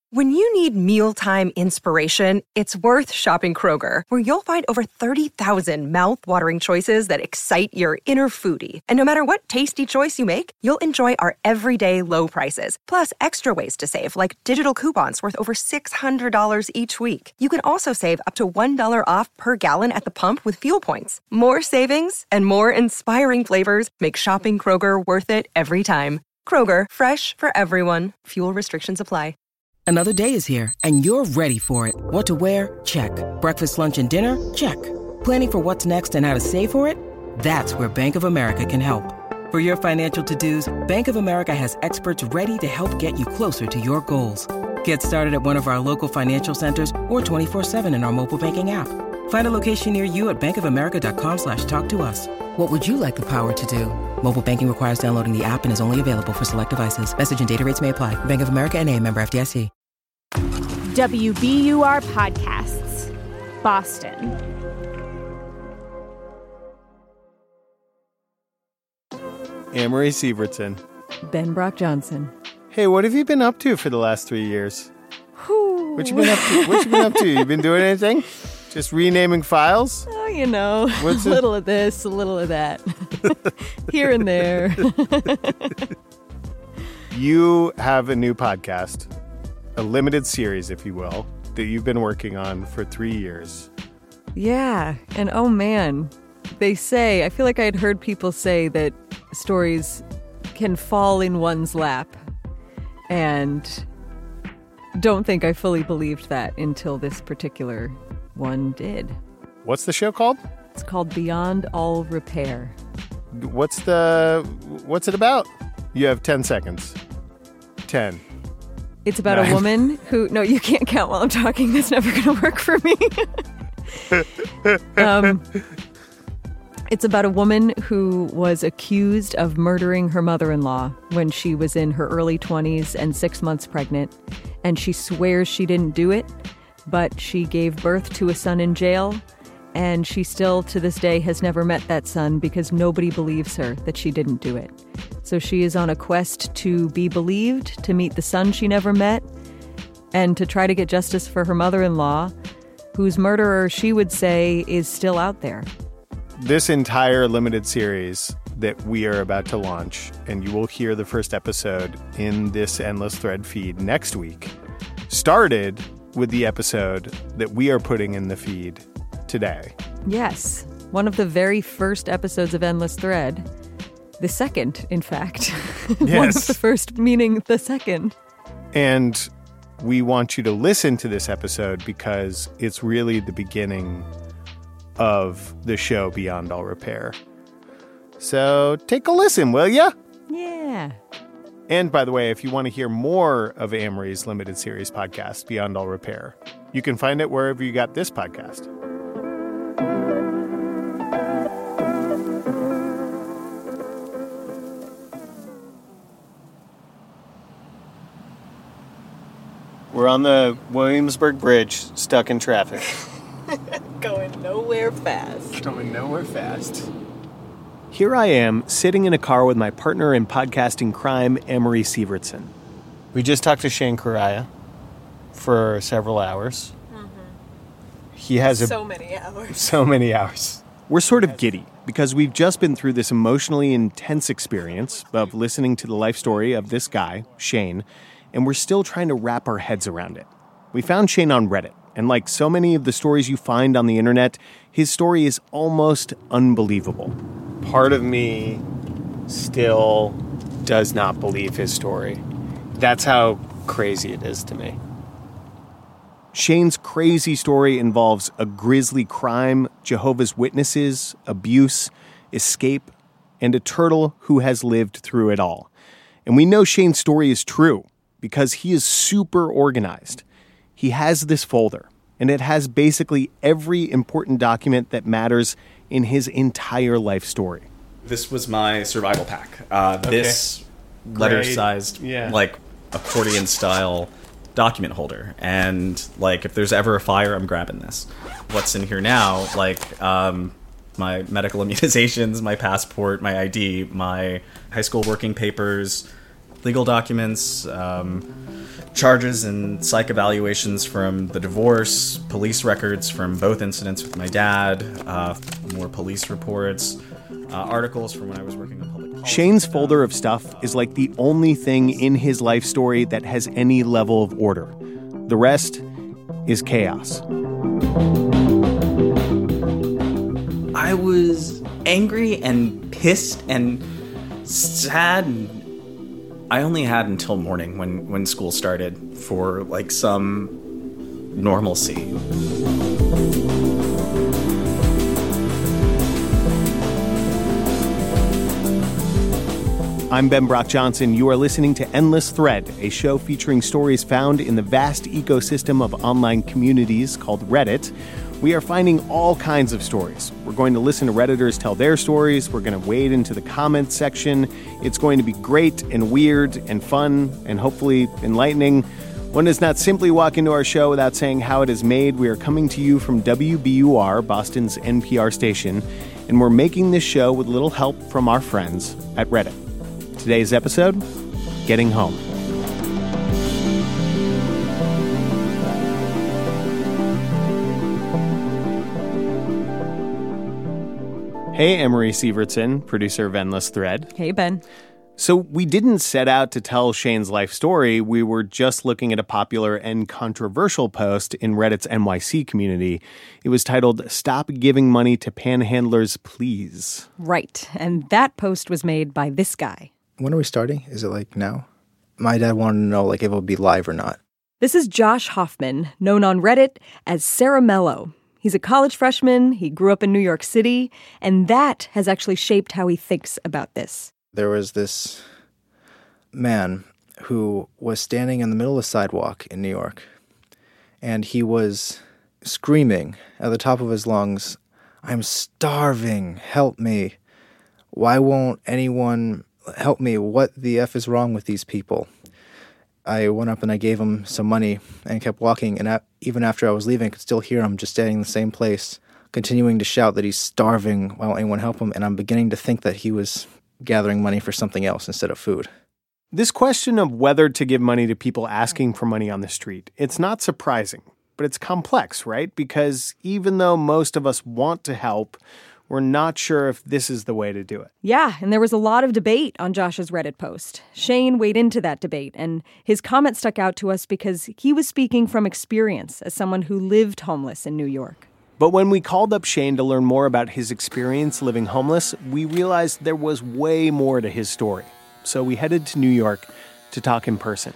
When you need mealtime inspiration, it's worth shopping Kroger, where you'll find over 30,000 mouth-watering choices that excite your inner foodie. And no matter what tasty choice you make, you'll enjoy our everyday low prices, plus extra ways to save, like digital coupons worth over $600 each week. You can also save up to $1 off per gallon at the pump with fuel points. More savings and more inspiring flavors make shopping Kroger worth it every time. Kroger, fresh for everyone. Fuel restrictions apply. Another day is here, and you're ready for it. What to wear? Check. Breakfast, lunch, and dinner? Check. Planning for what's next and how to save for it? That's where Bank of America can help. For your financial to-dos, Bank of America has experts ready to help get you closer to your goals. Get started at one of our local financial centers or 24/7 in our mobile banking app. Find a location near you at bankofamerica.com/talktous. What would you like the power to do? Mobile banking requires downloading the app and is only available for select devices. Message and data rates may apply. Bank of America N.A., member FDIC. WBUR Podcasts, Boston. Amory Sievertson. Ben Brock Johnson. Hey, what have you been up to for the last 3 years? Whew. What you been up to? What you been up to? You been doing anything? Just renaming files? Oh, you know, What's a little of this, a little of that. Here and there. You have a new podcast, a limited series, if you will, that you've been working on for 3 years. Yeah. And oh, man, they say, I feel like I'd heard people say that stories can fall in one's lap. And don't think I fully believed that until this particular one did. What's the show called? It's called Beyond All Repair. What's it about? You have 10 seconds. 10. It's about 9. a woman who... No, you can't count while I'm talking. That's never going to work for me. It's about a woman who was accused of murdering her mother-in-law when she was in her early 20s and 6 months pregnant. And she swears she didn't do it, but she gave birth to a son in jail. And she still, to this day, has never met that son because nobody believes her that she didn't do it. So she is on a quest to be believed, to meet the son she never met, and to try to get justice for her mother-in-law, whose murderer, she would say, is still out there. This entire limited series that we are about to launch, and you will hear the first episode in this Endless Thread feed next week, started with the episode that we are putting in the feed today. Yes, one of the very first episodes of Endless Thread. The second, in fact. Yes. One of the first, meaning the second. And we want you to listen to this episode because it's really the beginning of the show Beyond All Repair. So take a listen, will ya? Yeah. And by the way, if you want to hear more of Amory's limited series podcast, Beyond All Repair, you can find it wherever you got this podcast. We're on the Williamsburg Bridge, stuck in traffic. Going nowhere fast. Going nowhere fast. Here I am, sitting in a car with my partner in podcasting crime, Amory Sievertson. We just talked to Shane Correia for several hours. Mm-hmm. He has so many hours. So many hours. We're sort of giddy because we've just been through this emotionally intense experience of listening to the life story of this guy, Shane, and we're still trying to wrap our heads around it. We found Shane on Reddit, and like so many of the stories you find on the internet, his story is almost unbelievable. Part of me still does not believe his story. That's how crazy it is to me. Shane's crazy story involves a grisly crime, Jehovah's Witnesses, abuse, escape, and a turtle who has lived through it all. And we know Shane's story is true because he is super organized. He has this folder, and it has basically every important document that matters in his entire life story. This was my survival pack. This letter-sized, like accordion-style document holder. And, like, if there's ever a fire, I'm grabbing this. What's in here now, like, my medical immunizations, my passport, my ID, my high school working papers, legal documents, charges and psych evaluations from the divorce, police records from both incidents with my dad, more police reports, articles from when I was working on public policy. Shane's folder of stuff is like the only thing in his life story that has any level of order. The rest is chaos. I was angry and pissed and sad. I only had until morning when school started for like some normalcy. I'm Ben Brock Johnson. You are listening to Endless Thread, a show featuring stories found in the vast ecosystem of online communities called Reddit. We are finding all kinds of stories. We're going to listen to Redditors tell their stories. We're going to wade into the comments section. It's going to be great and weird and fun and hopefully enlightening. One does not simply walk into our show without saying how it is made. We are coming to you from WBUR, Boston's NPR station, and we're making this show with a little help from our friends at Reddit. Today's episode, Getting Home. Hey, Emery Sievertson, producer of Endless Thread. Hey, Ben. So we didn't set out to tell Shane's life story. We were just looking at a popular and controversial post in Reddit's NYC community. It was titled, "Stop Giving Money to Panhandlers, Please." Right. And that post was made by this guy. When are we starting? Is it like now? My dad wanted to know like if it would be live or not. This is Josh Hoffman, known on Reddit as Caramello. He's a college freshman, he grew up in New York City, and that has actually shaped how he thinks about this. There was this man who was standing in the middle of the sidewalk in New York, and he was screaming at the top of his lungs, "I'm starving, help me. Why won't anyone help me? What the F is wrong with these people?" I went up and I gave him some money and kept walking, and even after I was leaving, I could still hear him just standing in the same place, continuing to shout that he's starving. Why won't anyone help him? And I'm beginning to think that he was gathering money for something else instead of food. This question of whether to give money to people asking for money on the street, it's not surprising, but it's complex, right? Because even though most of us want to help, we're not sure if this is the way to do it. Yeah, and there was a lot of debate on Josh's Reddit post. Shane weighed into that debate, and his comment stuck out to us because he was speaking from experience as someone who lived homeless in New York. But when we called up Shane to learn more about his experience living homeless, we realized there was way more to his story. So we headed to New York to talk in person.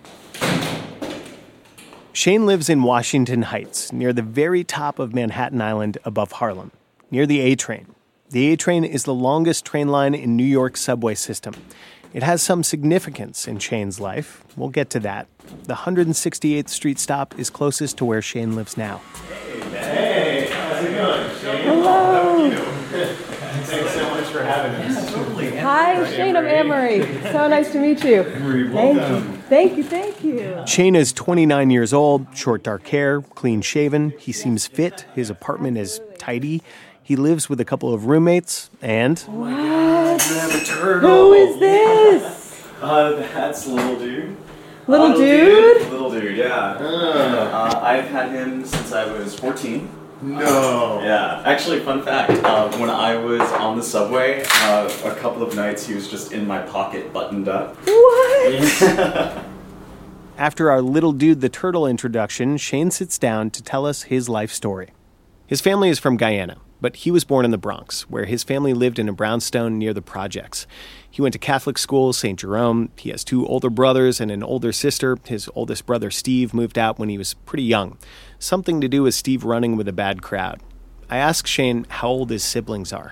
Shane lives in Washington Heights, near the very top of Manhattan Island above Harlem, near the A train. The A train is the longest train line in New York's subway system. It has some significance in Shane's life. We'll get to that. The 168th Street stop is closest to where Shane lives now. Hey, how's it going, Shane? Hello. Thanks so much for having us. Hi, Shane, I'm Amory. So nice to meet you. Thank you. Shane is 29 years old, short dark hair, clean shaven. He seems fit. His apartment is tidy. He lives with a couple of roommates, and... What? You have a turtle. Who is this? That's Little Dude. Little dude? Little Dude, yeah. I've had him since I was 14. No. Yeah. Actually, fun fact, when I was on the subway, a couple of nights he was just in my pocket buttoned up. What? Yeah. After our Little Dude the Turtle introduction, Shane sits down to tell us his life story. His family is from Guyana, but he was born in the Bronx, where his family lived in a brownstone near the projects. He went to Catholic school, St. Jerome. He has 2 older brothers and an older sister. His oldest brother, Steve, moved out when he was pretty young. Something to do with Steve running with a bad crowd. I asked Shane how old his siblings are.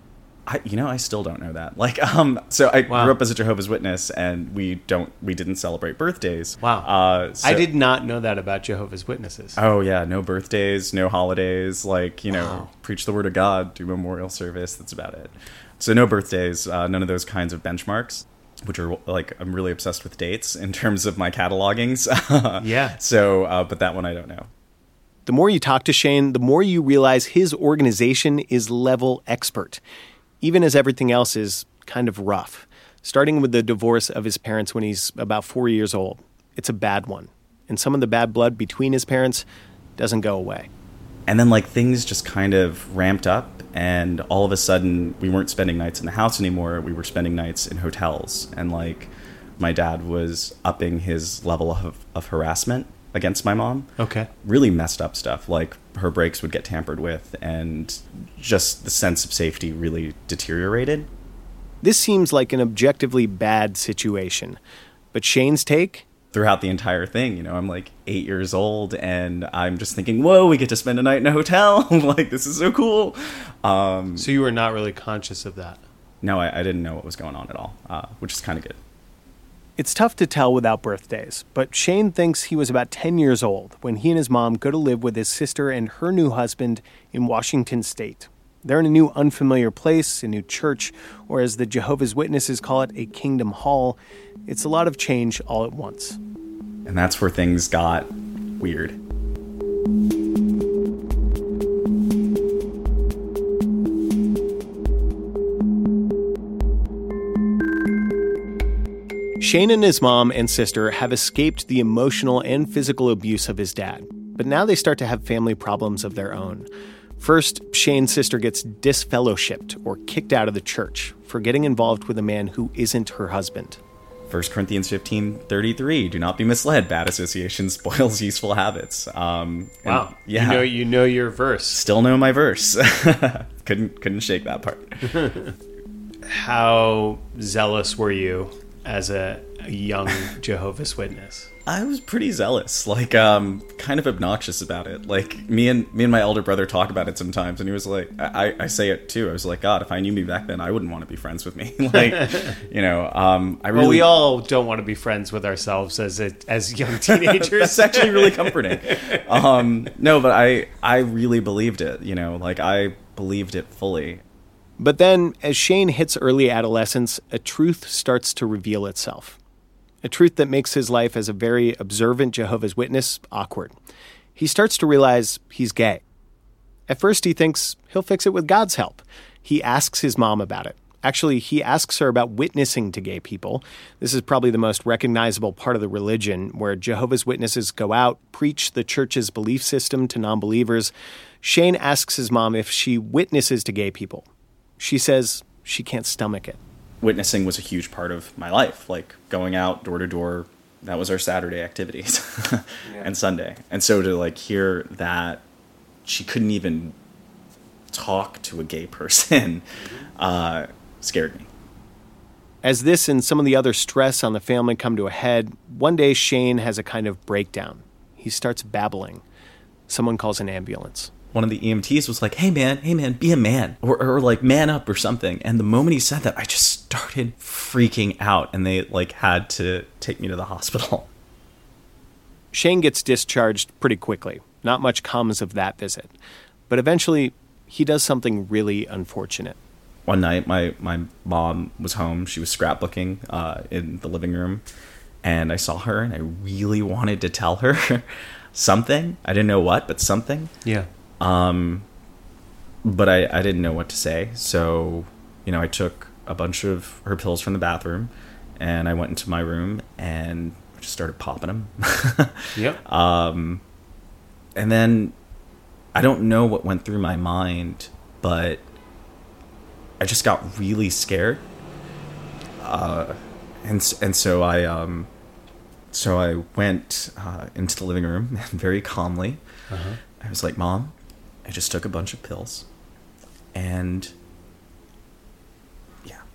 I still don't know that. So I grew up as a Jehovah's Witness, and we didn't celebrate birthdays. Wow. I did not know that about Jehovah's Witnesses. Oh yeah, no birthdays, no holidays. Preach the word of God, do memorial service. That's about it. So no birthdays, none of those kinds of benchmarks, which are I'm really obsessed with dates in terms of my catalogings. Yeah. So, but that one I don't know. The more you talk to Shane, the more you realize his organization is level expert, even as everything else is kind of rough, starting with the divorce of his parents when he's about 4 years old. it's a bad one. And some of the bad blood between his parents doesn't go away. And then, like, things just kind of ramped up, and all of a sudden, we weren't spending nights in the house anymore. We were spending nights in hotels. And, like, my dad was upping his level of harassment against my mom. Okay. Really messed up stuff. Like, her brakes would get tampered with, and just the sense of safety really deteriorated. This seems like an objectively bad situation. But Shane's take? Throughout the entire thing, you know, I'm like 8 years old and I'm just thinking, whoa, we get to spend a night in a hotel. Like, this is so cool. So you were not really conscious of that? No, I didn't know what was going on at all, which is kind of good. It's tough to tell without birthdays, but Shane thinks he was about 10 years old when he and his mom go to live with his sister and her new husband in Washington State. They're in a new unfamiliar place, a new church, or as the Jehovah's Witnesses call it, a kingdom hall. It's a lot of change all at once. And that's where things got weird. Shane and his mom and sister have escaped the emotional and physical abuse of his dad, but now they start to have family problems of their own. First, Shane's sister gets disfellowshipped or kicked out of the church for getting involved with a man who isn't her husband. 1 Corinthians 15:33, do not be misled. Bad association spoils useful habits. Wow. Yeah. You know your verse. Still know my verse. Couldn't shake that part. How zealous were you as a young Jehovah's Witness? I was pretty zealous, like, kind of obnoxious about it. Like, me and my elder brother talk about it sometimes, and he was like, I say it too. I was like, God, if I knew me back then, I wouldn't want to be friends with me. Like, you know, Well, we all don't want to be friends with ourselves as young teenagers. That's actually really comforting. No, but I really believed it, you know, like, I believed it fully. But then, as Shane hits early adolescence, a truth starts to reveal itself. A truth that makes his life as a very observant Jehovah's Witness awkward. He starts to realize he's gay. At first, he thinks he'll fix it with God's help. He asks his mom about it. Actually, he asks her about witnessing to gay people. This is probably the most recognizable part of the religion, where Jehovah's Witnesses go out, preach the church's belief system to non-believers. Shane asks his mom if she witnesses to gay people. She says she can't stomach it. Witnessing was a huge part of my life, like going out door to door. That was our Saturday activities and Sunday. And so to like hear that she couldn't even talk to a gay person scared me. As this and some of the other stress on the family come to a head, one day Shane has a kind of breakdown. He starts babbling. Someone calls an ambulance. One of the EMTs was like, hey man, be a man, or like man up or something. And the moment he said that, I just started freaking out, and they like had to take me to the hospital. Shane gets discharged pretty quickly. Not much comes of that visit. But eventually, he does something really unfortunate. One night, my mom was home. She was scrapbooking in the living room, and I saw her, and I really wanted to tell her something. I didn't know what, but something. Yeah. But I didn't know what to say. So, you know, I took a bunch of her pills from the bathroom and I went into my room and just started popping them. Yep. And then I don't know what went through my mind, but I just got really scared. And so I went into the living room and very calmly. I was like, Mom, I just took a bunch of pills, and yeah.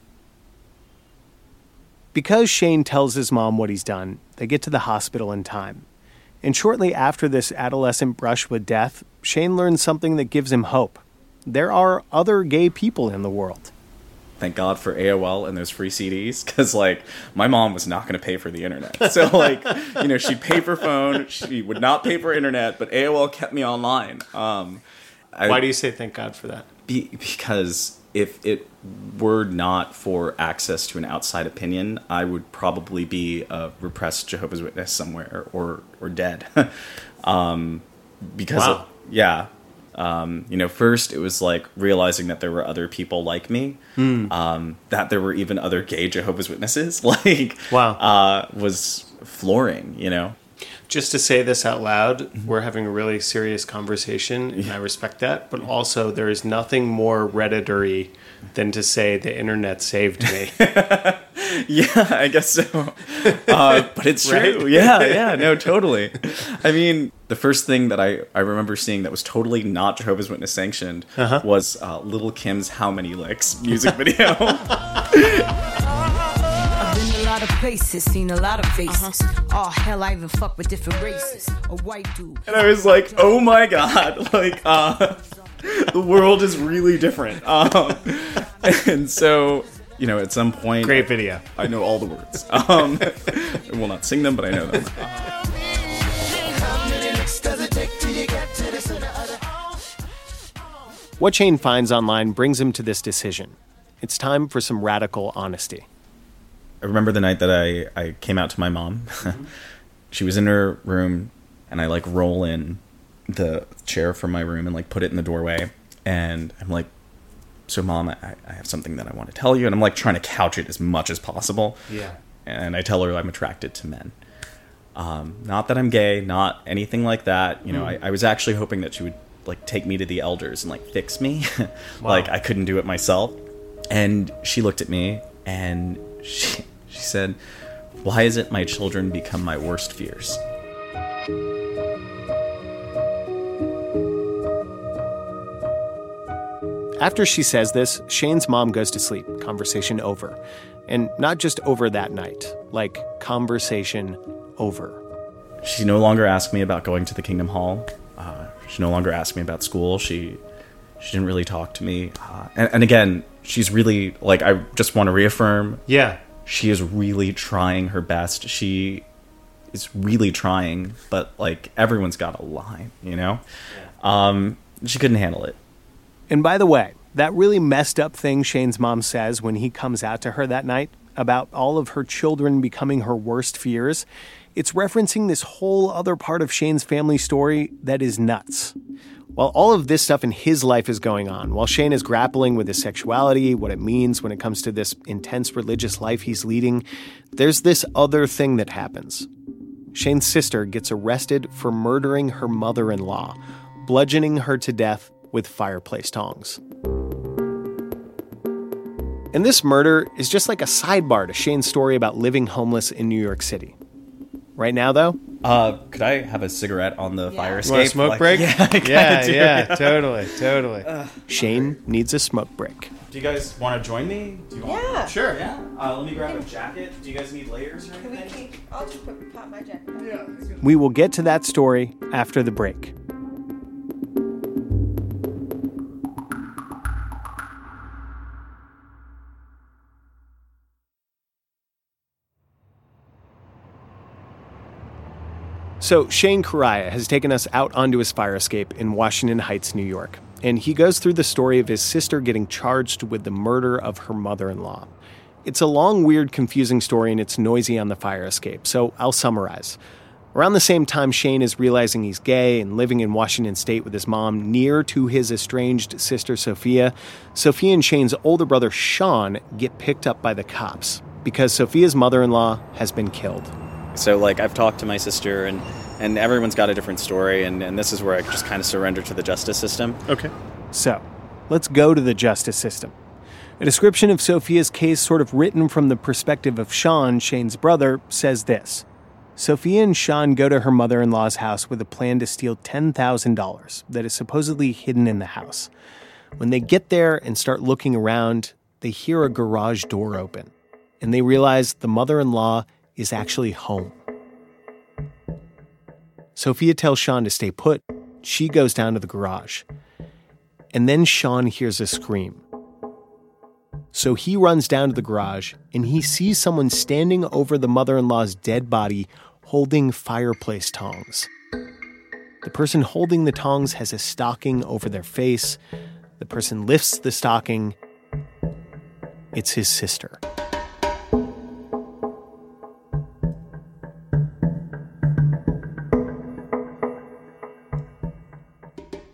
Because Shane tells his mom what he's done, they get to the hospital in time. And shortly after this adolescent brush with death, Shane learns something that gives him hope. There are other gay people in the world. Thank God for AOL and those free CDs, because, like, my mom was not going to pay for the internet. So, like, you know, she'd pay for phone, she would not pay for internet, but AOL kept me online. Why do you say thank God for that? Because if it were not for access to an outside opinion, I would probably be a repressed Jehovah's Witness somewhere or dead. Because wow. yeah. First it was like realizing that there were other people like me, that there were even other gay Jehovah's Witnesses, was flooring, Just to say this out loud, we're having a really serious conversation, and I respect that. But also, there is nothing more Redditory than to say the internet saved me. Yeah, I guess so. But it's true. Right? Yeah, no, totally. I mean, the first thing that I remember seeing that was totally not Jehovah's Witness sanctioned was Little Kim's How Many Licks music video. A lot of places, seen a lot of faces. Oh hell, I even fuck with different races. A white dude. And I was like, oh my god, the world is really different. And so, at some point, great video. I know all the words. I will not sing them, but I know them. What Shane finds online brings him to this decision. It's time for some radical honesty. I remember the night that I came out to my mom. She was in her room, and I roll in the chair from my room and put it in the doorway. And I'm like, so Mom, I have something that I want to tell you. And I'm trying to couch it as much as possible. Yeah. And I tell her I'm attracted to men. Not that I'm gay, not anything like that. I was actually hoping that she would take me to the elders and fix me. Wow. I couldn't do it myself. And she looked at me and she said, "Why is it my children become my worst fears?" After she says this, Shane's mom goes to sleep, conversation over. And not just over that night, conversation over. She no longer asked me about going to the Kingdom Hall. She no longer asked me about school. She didn't really talk to me. And again, she's really, I just want to reaffirm. Yeah. She is really trying her best. She is really trying, but, everyone's got a line, Yeah. She couldn't handle it. And by the way, that really messed up thing Shane's mom says when he comes out to her that night about all of her children becoming her worst fears, it's referencing this whole other part of Shane's family story that is nuts. While all of this stuff in his life is going on, while Shane is grappling with his sexuality, what it means when it comes to this intense religious life he's leading, there's this other thing that happens. Shane's sister gets arrested for murdering her mother-in-law, bludgeoning her to death with fireplace tongs. And this murder is just like a sidebar to Shane's story about living homeless in New York City. Right now, though? Could I have a cigarette on the fire escape? You want a smoke break? Yeah, totally. Shane needs a smoke break. Do you guys want to join me? Sure. Yeah. Let me grab a jacket. Do you guys need layers or anything? I'll just pop my jacket. Yeah. We will get to that story after the break. So Shane Correia has taken us out onto his fire escape in Washington Heights, New York. And he goes through the story of his sister getting charged with the murder of her mother-in-law. It's a long, weird, confusing story, and it's noisy on the fire escape, so I'll summarize. Around the same time Shane is realizing he's gay and living in Washington State with his mom near to his estranged sister Sophia, Sophia and Shane's older brother Sean get picked up by the cops because Sophia's mother-in-law has been killed. So, I've talked to my sister, and everyone's got a different story, and this is where I just kind of surrender to the justice system. Okay. So, let's go to the justice system. A description of Sophia's case, sort of written from the perspective of Sean, Shane's brother, says this. Sophia and Sean go to her mother-in-law's house with a plan to steal $10,000 that is supposedly hidden in the house. When they get there and start looking around, they hear a garage door open, and they realize the mother-in-law is actually home. Sophia tells Sean to stay put. She goes down to the garage. And then Sean hears a scream. So he runs down to the garage, and he sees someone standing over the mother-in-law's dead body holding fireplace tongs. The person holding the tongs has a stocking over their face. The person lifts the stocking. It's his sister.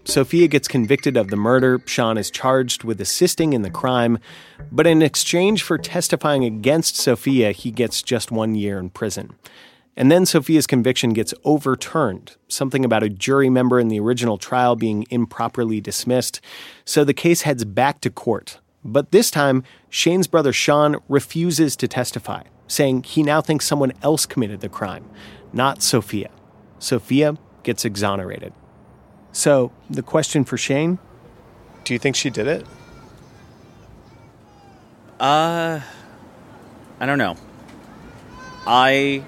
Sophia gets convicted of the murder. Sean is charged with assisting in the crime. But in exchange for testifying against Sophia, he gets just 1 year in prison. And then Sophia's conviction gets overturned, something about a jury member in the original trial being improperly dismissed. So the case heads back to court. But this time, Shane's brother Sean refuses to testify, saying he now thinks someone else committed the crime, not Sophia. Sophia gets exonerated. So, the question for Shane, do you think she did it? I don't know. I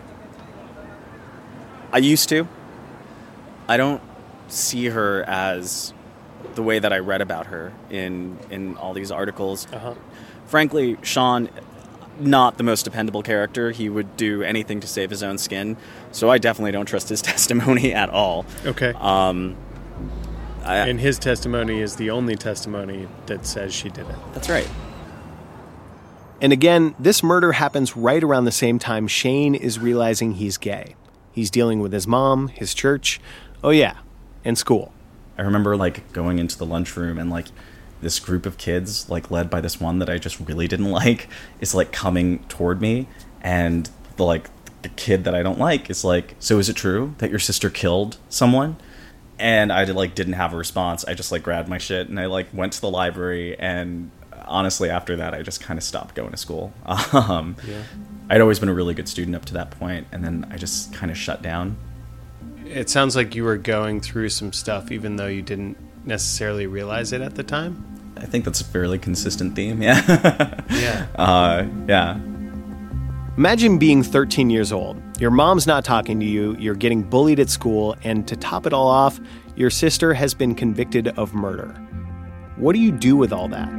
used to. I don't see her as the way that I read about her in all these articles. Frankly, Sean, not the most dependable character. He would do anything to save his own skin. So I definitely don't trust his testimony at all. Okay. And his testimony is the only testimony that says she did it. That's right. And again, this murder happens right around the same time Shane is realizing he's gay. He's dealing with his mom, his church, and school. I remember, going into the lunchroom and, this group of kids, led by this one that I just really didn't like, is, coming toward me. And, the kid that I don't like is so is it true that your sister killed someone? And I, didn't have a response. I just, grabbed my shit and I, went to the library. And honestly, after that, I just kind of stopped going to school. I'd always been a really good student up to that point, and then I just kind of shut down. It sounds like you were going through some stuff even though you didn't necessarily realize it at the time. I think that's a fairly consistent theme, yeah. Yeah. Imagine being 13 years old. Your mom's not talking to you, you're getting bullied at school, and to top it all off, your sister has been convicted of murder. What do you do with all that?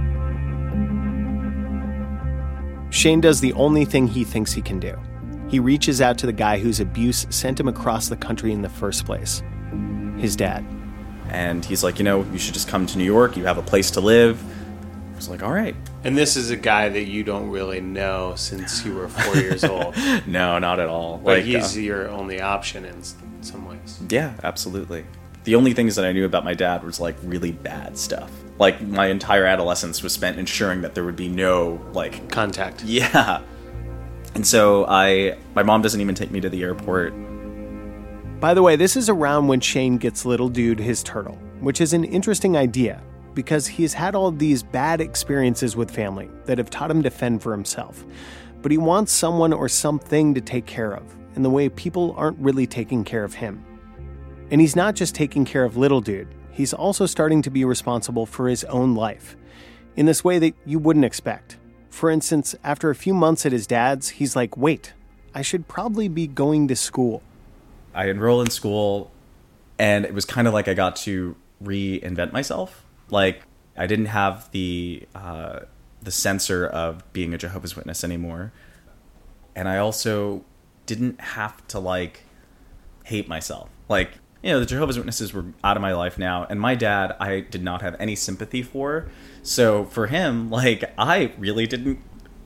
Shane does the only thing he thinks he can do. He reaches out to the guy whose abuse sent him across the country in the first place. His dad. And he's like, you should just come to New York. You have a place to live. I was like, all right. And this is a guy that you don't really know since you were 4 years old. No, not at all. But he's your only option in some ways. Yeah, absolutely. The only things that I knew about my dad was, really bad stuff. My entire adolescence was spent ensuring that there would be no, contact. Yeah. And so my mom doesn't even take me to the airport. By the way, this is around when Shane gets little dude his turtle, which is an interesting idea because he's had all of these bad experiences with family that have taught him to fend for himself. But he wants someone or something to take care of in the way people aren't really taking care of him. And he's not just taking care of little dude. He's also starting to be responsible for his own life in this way that you wouldn't expect. For instance, after a few months at his dad's, he's like, wait, I should probably be going to school. I enrolled in school, and it was kind of like I got to reinvent myself. I didn't have the censor of being a Jehovah's Witness anymore. And I also didn't have to, hate myself. The Jehovah's Witnesses were out of my life now, and my dad, I did not have any sympathy for. So for him, I really didn't...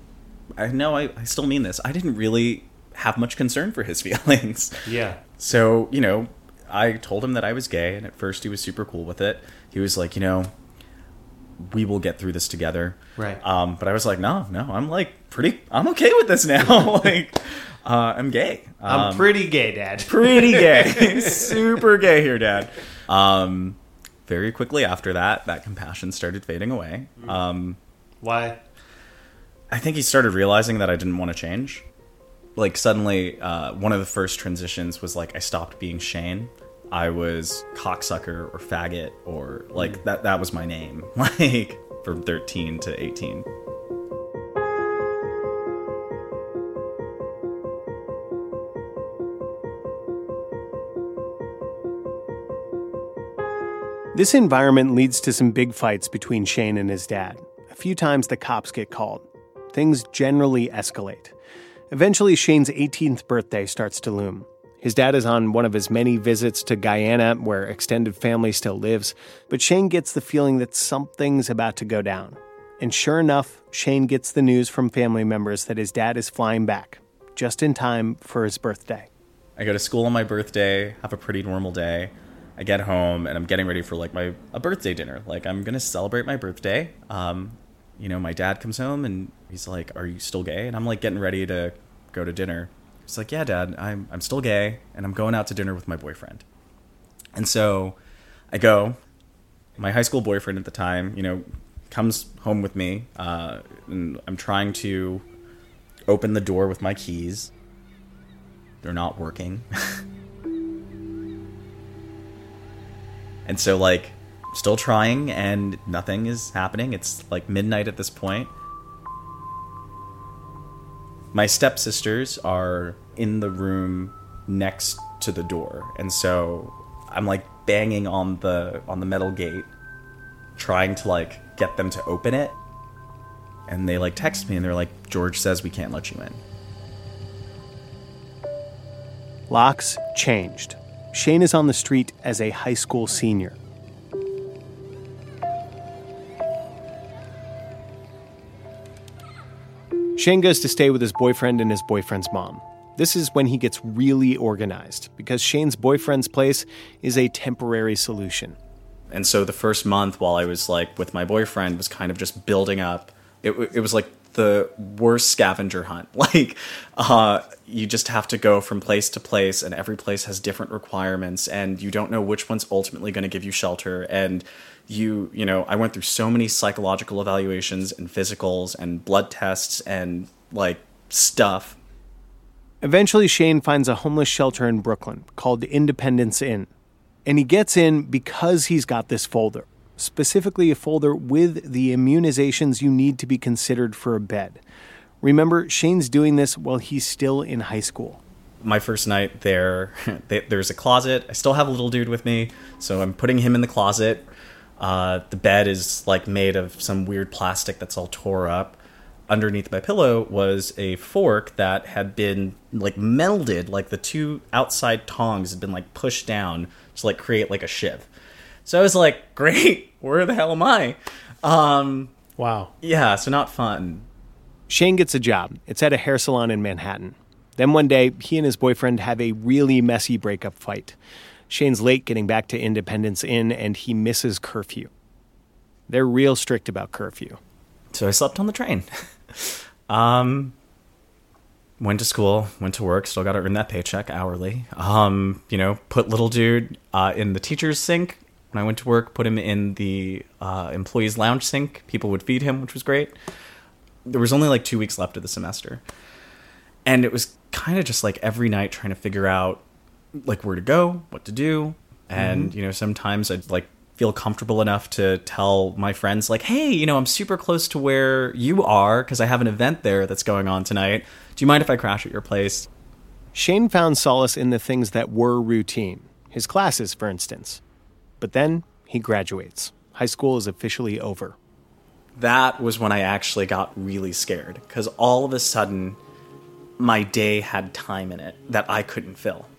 I still mean this. I didn't really have much concern for his feelings. Yeah. So, I told him that I was gay, and at first he was super cool with it. He was like, we will get through this together. Right. But I was like, no, I'm I'm okay with this now. I'm gay. I'm pretty gay, Dad. Pretty gay. Super gay here, Dad. Very quickly after that compassion started fading away. Why? I think he started realizing that I didn't want to change. Suddenly, one of the first transitions was I stopped being Shane. I was cocksucker or faggot or that was my name. From 13 to 18. This environment leads to some big fights between Shane and his dad. A few times the cops get called. Things generally escalate. Eventually, Shane's 18th birthday starts to loom. His dad is on one of his many visits to Guyana, where extended family still lives, but Shane gets the feeling that something's about to go down. And sure enough, Shane gets the news from family members that his dad is flying back, just in time for his birthday. I go to school on my birthday, have a pretty normal day. I get home and I'm getting ready for like a birthday dinner. Like I'm going to celebrate my birthday. My dad comes home and he's like, "Are you still gay?" And I'm like getting ready to go to dinner. He's like, "Yeah, Dad, I'm still gay and I'm going out to dinner with my boyfriend." And so I go. My high school boyfriend at the time, comes home with me, and I'm trying to open the door with my keys. They're not working. And so, like, still trying, and nothing is happening. It's, like, midnight at this point. My stepsisters are in the room next to the door, and so I'm, like, banging on the metal gate, trying to, like, get them to open it. And they, like, text me, and they're like, "George says we can't let you in." Locks changed. Shane is on the street as a high school senior. Shane goes to stay with his boyfriend and his boyfriend's mom. This is when he gets really organized, because Shane's boyfriend's place is a temporary solution. And so the first month while I was like with my boyfriend was kind of just building up. It was like the worst scavenger hunt. Like, you just have to go from place to place, and every place has different requirements, and you don't know which one's ultimately going to give you shelter. And I went through so many psychological evaluations and physicals and blood tests and like stuff. Eventually, Shane finds a homeless shelter in Brooklyn called Independence Inn. And he gets in because he's got this folder, specifically a folder with the immunizations you need to be considered for a bed. Remember, Shane's doing this while he's still in high school. My first night there, there's a closet. I still have a little dude with me, so I'm putting him in the closet. The bed is like made of some weird plastic that's all tore up. Underneath my pillow was a fork that had been like melded, like the two outside tongs had been like pushed down to like create like a shiv. So I was like, great, where the hell am I? Wow. Yeah, so not fun. Shane gets a job. It's at a hair salon in Manhattan. Then one day, he and his boyfriend have a really messy breakup fight. Shane's late getting back to Independence Inn, and he misses curfew. They're real strict about curfew. So I slept on the train. Went to school, went to work, still got to earn that paycheck hourly. Put little dude in the teacher's sink. When I went to work, put him in the employee's lounge sink. People would feed him, which was great. There was only like 2 weeks left of the semester. And it was kind of just like every night trying to figure out like where to go, what to do. And, sometimes I'd like feel comfortable enough to tell my friends like, "Hey, I'm super close to where you are because I have an event there that's going on tonight. Do you mind if I crash at your place?" Shane found solace in the things that were routine. His classes, for instance. But then he graduates. High school is officially over. That was when I actually got really scared, because all of a sudden my day had time in it that I couldn't fill.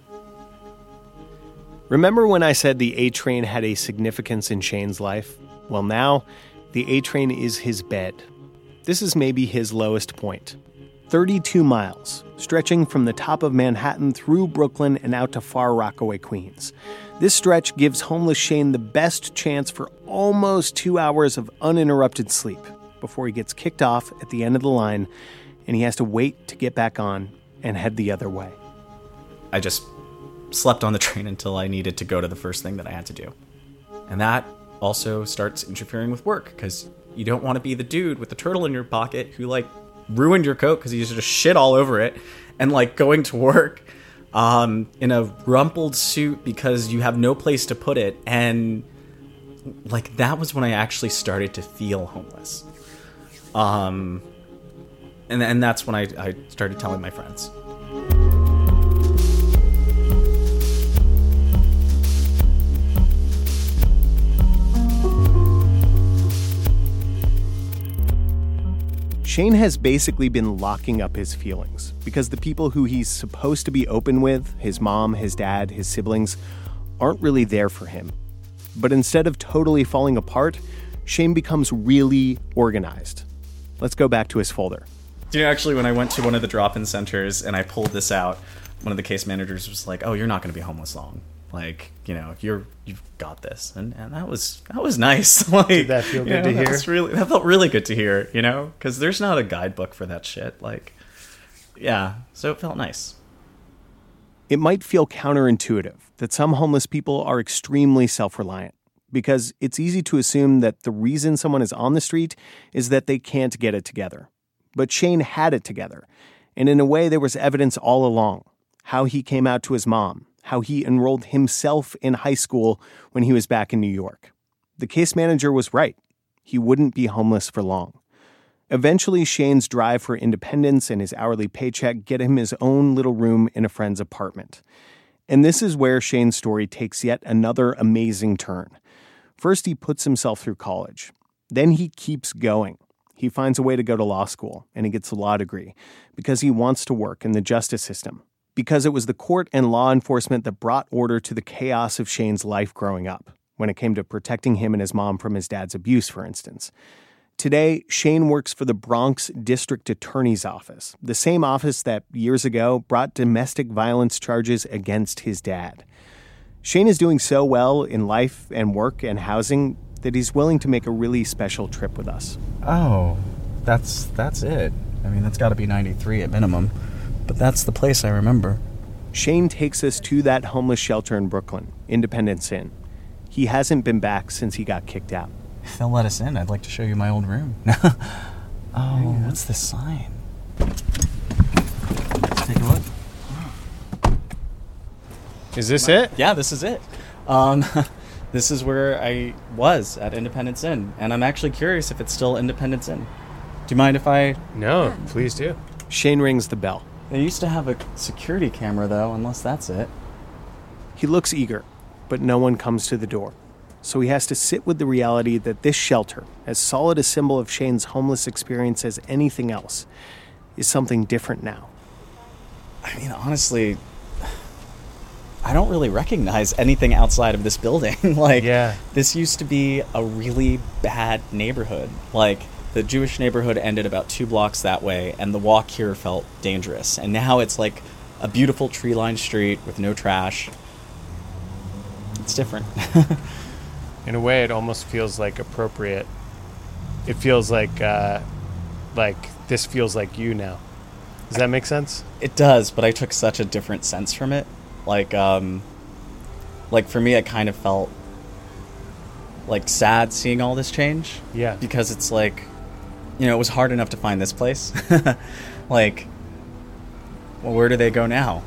Remember when I said the A train had a significance in Shane's life? Well, now the A train is his bed. This is maybe his lowest point. 32 miles, stretching from the top of Manhattan through Brooklyn and out to far Rockaway, Queens. This stretch gives homeless Shane the best chance for almost 2 hours of uninterrupted sleep before he gets kicked off at the end of the line and he has to wait to get back on and head the other way. I just slept on the train until I needed to go to the first thing that I had to do. And that also starts interfering with work, because you don't want to be the dude with the turtle in your pocket who like ruined your coat because you just shit all over it, and like going to work in a rumpled suit because you have no place to put it. And like that was when I actually started to feel homeless. And that's when I started telling my friends. Shane has basically been locking up his feelings because the people who he's supposed to be open with, his mom, his dad, his siblings, aren't really there for him. But instead of totally falling apart, Shane becomes really organized. Let's go back to his folder. Actually, when I went to one of the drop-in centers and I pulled this out, one of the case managers was like, "Oh, you're not going to be homeless long." Like, you've got this. And that was nice. Like, did that feel good to hear? That felt really good to hear, because there's not a guidebook for that shit. Like, yeah, so it felt nice. It might feel counterintuitive that some homeless people are extremely self-reliant, because it's easy to assume that the reason someone is on the street is that they can't get it together. But Shane had it together, and in a way there was evidence all along. How he came out to his mom, how he enrolled himself in high school when he was back in New York. The case manager was right. He wouldn't be homeless for long. Eventually, Shane's drive for independence and his hourly paycheck get him his own little room in a friend's apartment. And this is where Shane's story takes yet another amazing turn. First, he puts himself through college. Then he keeps going. He finds a way to go to law school, and he gets a law degree because he wants to work in the justice system, because it was the court and law enforcement that brought order to the chaos of Shane's life growing up, when it came to protecting him and his mom from his dad's abuse, for instance. Today, Shane works for the Bronx District Attorney's Office, the same office that years ago brought domestic violence charges against his dad. Shane is doing so well in life and work and housing that he's willing to make a really special trip with us. Oh, that's it. I mean, that's got to be 93 at minimum, but that's the place I remember. Shane takes us to that homeless shelter in Brooklyn, Independence Inn. He hasn't been back since he got kicked out. If they'll let us in, I'd like to show you my old room. Oh, what's this sign? Take a look. Is this it? Yeah, this is it. This is where I was at Independence Inn, and I'm actually curious if it's still Independence Inn. Do you mind if I... No, please do. Shane rings the bell. They used to have a security camera, though, unless that's it. He looks eager, but no one comes to the door. So he has to sit with the reality that this shelter, as solid a symbol of Shane's homeless experience as anything else, is something different now. I mean, honestly, I don't really recognize anything outside of this building. This used to be a really bad neighborhood. Like, the Jewish neighborhood ended about 2 blocks that way, and the walk here felt dangerous. And now it's like a beautiful tree-lined street with no trash. It's different. In a way, it almost feels like appropriate. It feels like this feels like you now. Does that make sense? It does, but I took such a different sense from it. Like for me, I kind of felt like sad seeing all this change. Yeah. Because it's like, it was hard enough to find this place. Like, well, where do they go now?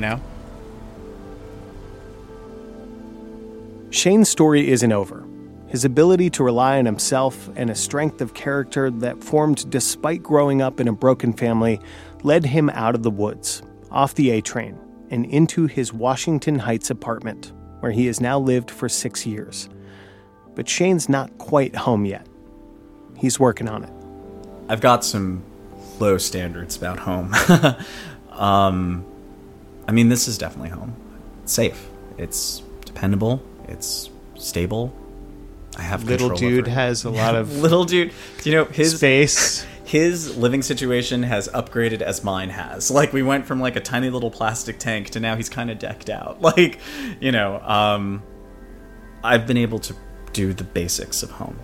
Shane's story isn't over. His ability to rely on himself and a strength of character that formed despite growing up in a broken family led him out of the woods, off the A train, and into his Washington Heights apartment, where he has now lived for 6 years. But Shane's not quite home yet. He's working on it. I've got some low standards about home. I mean, this is definitely home. It's safe. It's dependable. It's stable. I have control Little dude over it. has a lot of little dude. His space. His living situation has upgraded as mine has. Like, we went from like a tiny little plastic tank to now he's kind of decked out. Like, I've been able to do the basics of home.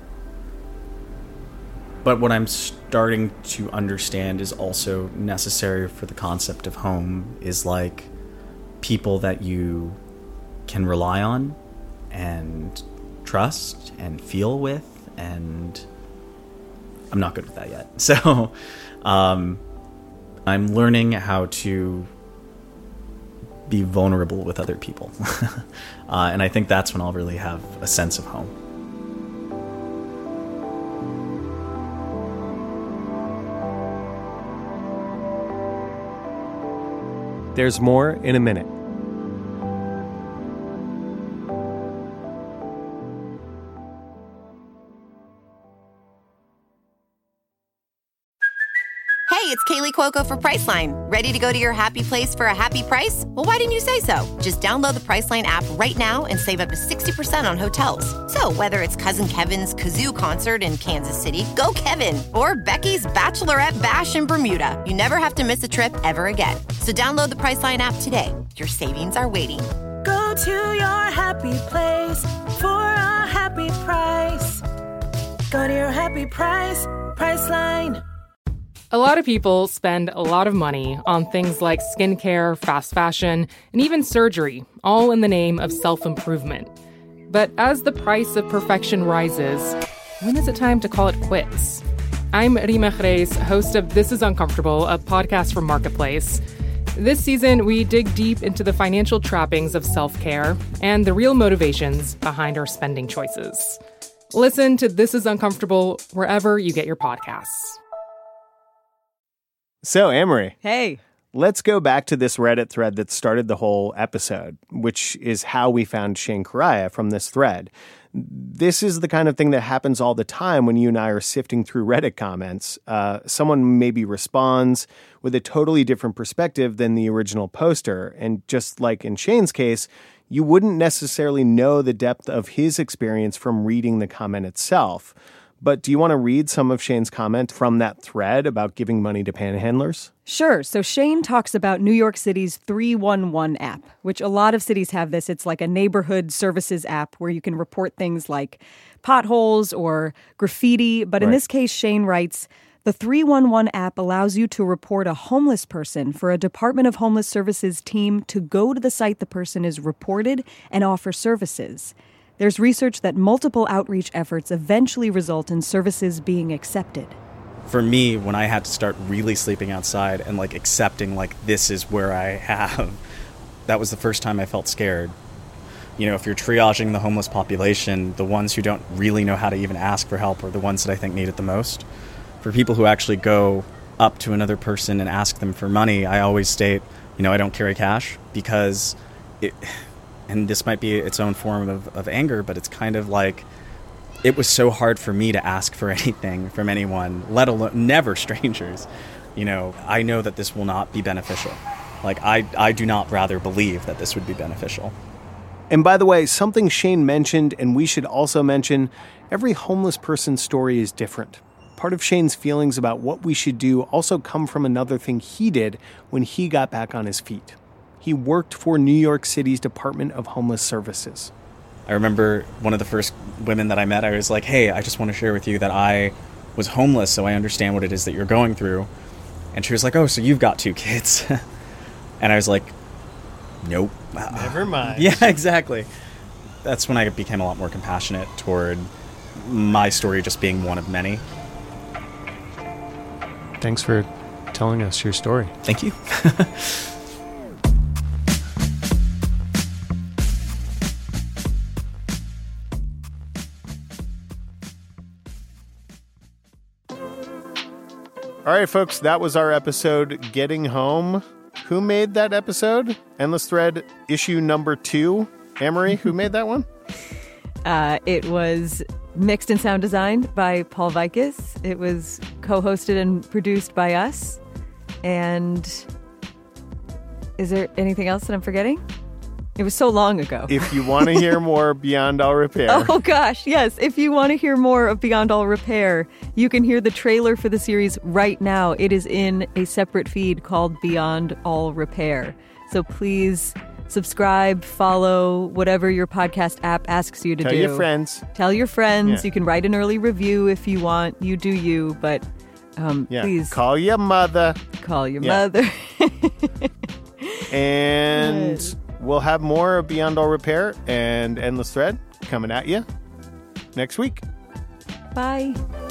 But what I'm starting to understand is also necessary for the concept of home is like people that you can rely on and trust and feel with, and I'm not good with that yet. So I'm learning how to be vulnerable with other people. And I think that's when I'll really have a sense of home. There's more in a minute. Hey, it's Kaylee Cuoco for Priceline. Ready to go to your happy place for a happy price? Well, why didn't you say so? Just download the Priceline app right now and save up to 60% on hotels. So whether it's Cousin Kevin's Kazoo Concert in Kansas City, go Kevin, or Becky's Bachelorette Bash in Bermuda, you never have to miss a trip ever again. So download the Priceline app today. Your savings are waiting. Go to your happy place for a happy price. Go to your happy price, Priceline. A lot of people spend a lot of money on things like skincare, fast fashion, and even surgery, all in the name of self-improvement. But as the price of perfection rises, when is it time to call it quits? I'm Rima Jerez, host of This Is Uncomfortable, a podcast from Marketplace. This season, we dig deep into the financial trappings of self-care and the real motivations behind our spending choices. Listen to This Is Uncomfortable wherever you get your podcasts. So, Amory. Hey. Let's go back to this Reddit thread that started the whole episode, which is how we found Shane Correia from this thread. This is the kind of thing that happens all the time when you and I are sifting through Reddit comments. Someone maybe responds with a totally different perspective than the original poster. And just like in Shane's case, you wouldn't necessarily know the depth of his experience from reading the comment itself. But do you want to read some of Shane's comment from that thread about giving money to panhandlers? Sure. So Shane talks about New York City's 311 app, which a lot of cities have this. It's like a neighborhood services app where you can report things like potholes or graffiti. But in this case, Shane writes, the 311 app allows you to report a homeless person for a Department of Homeless Services team to go to the site the person is reported and offer services. There's research that multiple outreach efforts eventually result in services being accepted. For me, when I had to start really sleeping outside and accepting this is where I have, that was the first time I felt scared. You know, if you're triaging the homeless population, the ones who don't really know how to even ask for help are the ones that I think need it the most. For people who actually go up to another person and ask them for money, I always state, I don't carry cash because and this might be its own form of anger, but it's kind of like it was so hard for me to ask for anything from anyone, let alone never strangers. I know that this will not be beneficial. I do not rather believe that this would be beneficial. And by the way, something Shane mentioned, and we should also mention, every homeless person's story is different. Part of Shane's feelings about what we should do also come from another thing he did when he got back on his feet. He worked for New York City's Department of Homeless Services. I remember one of the first women that I met, I was like, hey, I just want to share with you that I was homeless, so I understand what it is that you're going through. And she was like, oh, so you've got 2 kids. And I was like, nope. Never mind. Yeah, exactly. That's when I became a lot more compassionate toward my story just being one of many. Thanks for telling us your story. Thank you. All right, folks, that was our episode, Getting Home. Who made that episode? Endless Thread issue number 2. Amory, who made that one? It was mixed and sound designed by Paul Vikis. It was co-hosted and produced by us. And is there anything else that I'm forgetting? It was so long ago. If you want to hear more Beyond All Repair. Oh, gosh, yes. If you want to hear more of Beyond All Repair, you can hear the trailer for the series right now. It is in a separate feed called Beyond All Repair. So please subscribe, follow, whatever your podcast app asks you to do. Tell your friends. Tell your friends. Yeah. You can write an early review if you want. You do you, but please. Call your mother. Call your mother. And we'll have more of Beyond All Repair and Endless Thread coming at you next week. Bye.